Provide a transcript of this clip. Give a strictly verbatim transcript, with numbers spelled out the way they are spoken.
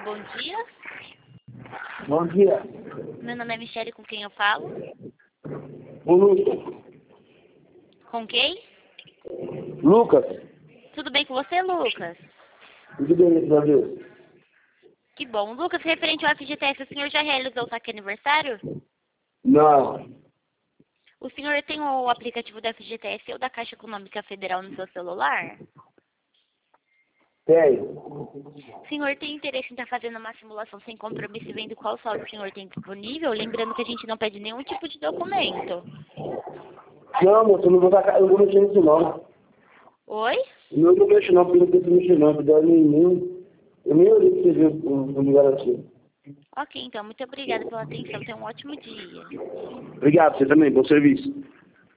bom dia. Bom dia. Meu nome é Michele, com quem eu falo? O Lucas. Com quem? Lucas. Tudo bem com você, Lucas? Tudo bem, graças a Deus. Que bom. Lucas, referente ao F G T S, o senhor já realizou o saque aniversário? Não. O senhor tem o aplicativo da F G T S ou da Caixa Econômica Federal no seu celular? Tem. O senhor tem interesse em estar fazendo uma simulação sem compromisso e vendo qual saldo o senhor tem disponível? Lembrando que a gente não pede nenhum tipo de documento. Não, moço, eu não vou sacar, eu não vou mexer nisso não. Oi? Eu não vou mexer não, porque eu não penso em mexer não, porque eu nem, nem, eu nem olhei pra você ver o o me garantir. Ok, então, muito obrigada pela atenção. Tenha um ótimo dia. Obrigado, você também, bom serviço.